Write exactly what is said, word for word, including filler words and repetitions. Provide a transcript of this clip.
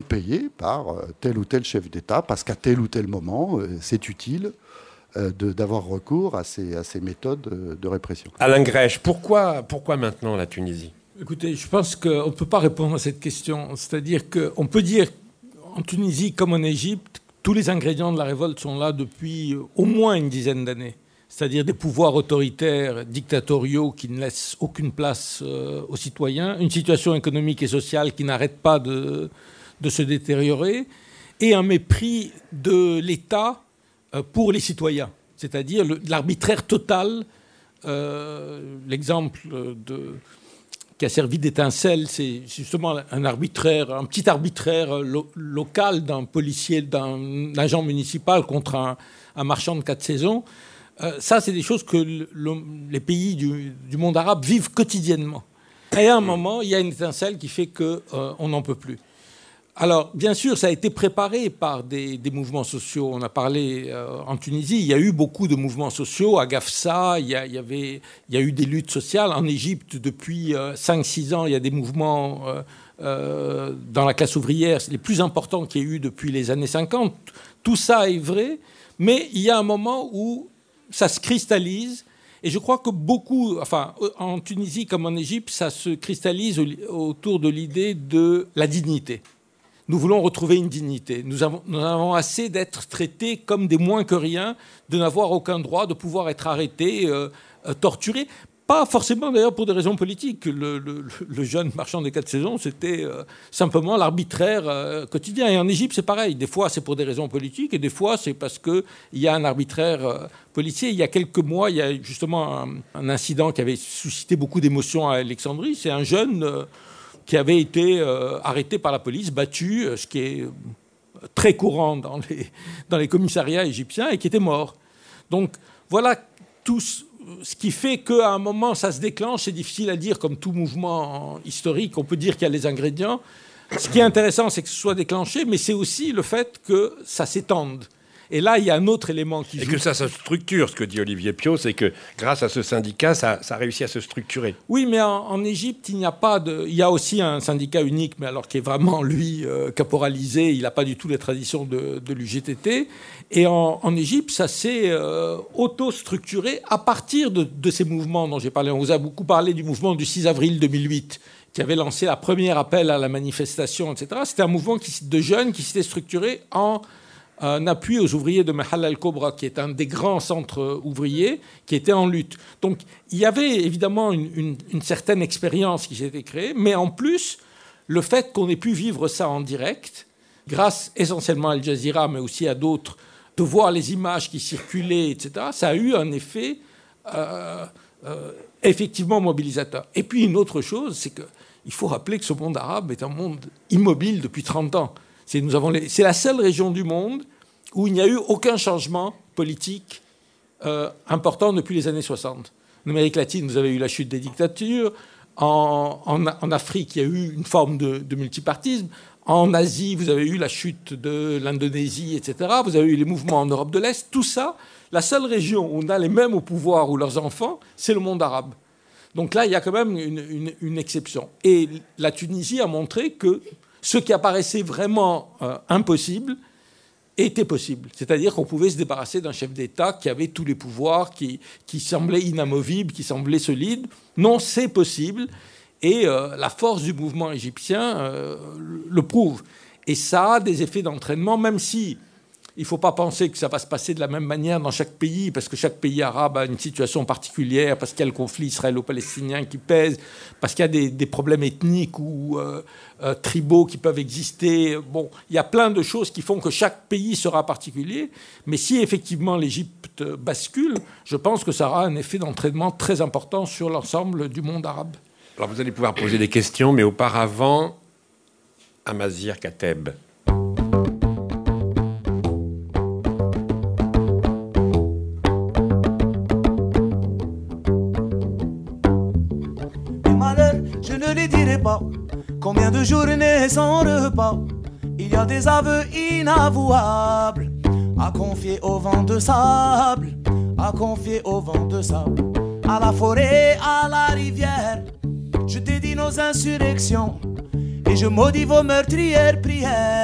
payé par tel ou tel chef d'État, parce qu'à tel ou tel moment, c'est utile de, d'avoir recours à ces, à ces méthodes de répression. Alain Grèche, pourquoi, pourquoi maintenant la Tunisie ? Écoutez, je pense qu'on ne peut pas répondre à cette question. C'est-à-dire qu'on peut dire, en Tunisie comme en Égypte, tous les ingrédients de la révolte sont là depuis au moins une dizaine d'années. C'est-à-dire des pouvoirs autoritaires, dictatoriaux qui ne laissent aucune place euh, aux citoyens, une situation économique et sociale qui n'arrête pas de, de se détériorer, et un mépris de l'État euh, pour les citoyens, c'est-à-dire le, l'arbitraire total. Euh, l'exemple de, qui a servi d'étincelle, c'est justement un arbitraire, un petit arbitraire lo, local d'un policier, d'un agent municipal contre un, un marchand de quatre saisons. Euh, ça, c'est des choses que le, le, les pays du, du monde arabe vivent quotidiennement. Et à un moment, il y a une étincelle qui fait qu'on euh, n'en peut plus. Alors, bien sûr, ça a été préparé par des, des mouvements sociaux. On a parlé euh, en Tunisie, il y a eu beaucoup de mouvements sociaux. À Gafsa, il y a, il y avait, il y a eu des luttes sociales. En Égypte, depuis euh, cinq six ans, il y a des mouvements euh, euh, dans la classe ouvrière, les plus importants qu'il y a eu depuis les années cinquante. Tout ça est vrai, mais il y a un moment où ça se cristallise, et je crois que beaucoup, enfin, en Tunisie comme en Égypte, ça se cristallise autour de l'idée de la dignité. Nous voulons retrouver une dignité. Nous avons, nous avons assez d'être traités comme des moins que rien, de n'avoir aucun droit, de pouvoir être arrêtés, euh, torturés. Pas forcément d'ailleurs pour des raisons politiques. Le, le, le jeune marchand des quatre saisons, c'était euh, simplement l'arbitraire euh, quotidien. Et en Égypte, c'est pareil. Des fois, c'est pour des raisons politiques, et des fois, c'est parce qu'il y a un arbitraire euh, policier. Il y a quelques mois, il y a justement un, un incident qui avait suscité beaucoup d'émotions à Alexandrie. C'est un jeune euh, qui avait été euh, arrêté par la police, battu, euh, ce qui est très courant dans les, dans les commissariats égyptiens, et qui était mort. Donc, voilà tous... Ce qui fait qu'à un moment, ça se déclenche, c'est difficile à dire, comme tout mouvement historique, on peut dire qu'il y a les ingrédients. Ce qui est intéressant, c'est que ce soit déclenché, mais c'est aussi le fait que ça s'étende. Et là, il y a un autre élément qui et joue. Et que ça se structure, ce que dit Olivier Piot, c'est que grâce à ce syndicat, ça, ça réussit à se structurer. Oui, mais en, en Égypte, il n'y a pas de... Il y a aussi un syndicat unique, mais alors qui est vraiment, lui, euh, caporalisé. Il n'a pas du tout les traditions de, de l'U G T T. Et en, en Égypte, ça s'est euh, auto-structuré à partir de, de ces mouvements dont j'ai parlé. On vous a beaucoup parlé du mouvement du six avril deux mille huit, qui avait lancé la première appel à la manifestation, et cetera. C'était un mouvement qui, de jeunes qui s'était structuré en... un appui aux ouvriers de Mahal al-Kobra, qui est un des grands centres ouvriers, qui était en lutte. Donc, il y avait évidemment une, une, une certaine expérience qui s'était créée, mais en plus, le fait qu'on ait pu vivre ça en direct, grâce essentiellement à Al Jazeera, mais aussi à d'autres, de voir les images qui circulaient, et cetera, ça a eu un effet euh, euh, effectivement mobilisateur. Et puis, une autre chose, c'est qu'il faut rappeler que ce monde arabe est un monde immobile depuis trente ans. C'est, nous avons les, c'est la seule région du monde où il n'y a eu aucun changement politique euh, important depuis les années soixante. En Amérique latine, vous avez eu la chute des dictatures. En, en, en Afrique, il y a eu une forme de, de multipartisme. En Asie, vous avez eu la chute de l'Indonésie, et cetera. Vous avez eu les mouvements en Europe de l'Est. Tout ça, la seule région où on a les mêmes au pouvoir ou leurs enfants, c'est le monde arabe. Donc là, il y a quand même une, une, une exception. Et la Tunisie a montré que ce qui apparaissait vraiment euh, impossible était possible. C'est-à-dire qu'on pouvait se débarrasser d'un chef d'État qui avait tous les pouvoirs, qui, qui semblait inamovible, qui semblait solide. Non, c'est possible. Et euh, la force du mouvement égyptien euh, le prouve. Et ça a des effets d'entraînement, même si il ne faut pas penser que ça va se passer de la même manière dans chaque pays, parce que chaque pays arabe a une situation particulière, parce qu'il y a le conflit israélo-palestinien qui pèse, parce qu'il y a des, des problèmes ethniques ou euh, euh, tribaux qui peuvent exister. Bon, il y a plein de choses qui font que chaque pays sera particulier. Mais si effectivement l'Égypte bascule, je pense que ça aura un effet d'entraînement très important sur l'ensemble du monde arabe. Alors vous allez pouvoir poser des questions, mais auparavant, Amazir Kateb. Je ne les dirai pas. Combien de journées sans repas. Il y a des aveux inavouables à confier au vent de sable, à confier au vent de sable, à la forêt, à la rivière. Je dédie nos insurrections et je maudis vos meurtrières prières.